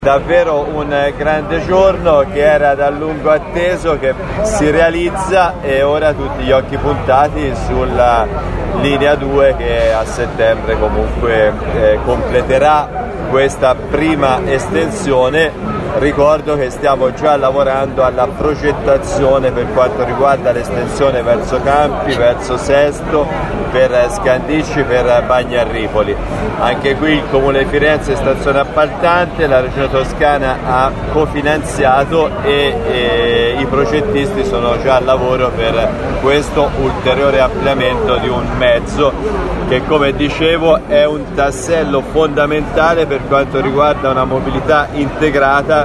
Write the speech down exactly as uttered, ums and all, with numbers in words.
Davvero un grande giorno che era da lungo atteso, che si realizza, e ora tutti gli occhi puntati sulla linea due che a settembre comunque eh, completerà questa prima estensione. Ricordo che stiamo già lavorando alla progettazione per quanto riguarda l'estensione verso Campi, verso Sesto, per Scandicci, per Bagnarripoli. Anche qui il Comune di Firenze, stazione appaltante, la Regione Toscana ha cofinanziato e, e i progettisti sono già al lavoro per questo ulteriore ampliamento di un mezzo che, come dicevo, è un tassello fondamentale per quanto riguarda una mobilità integrata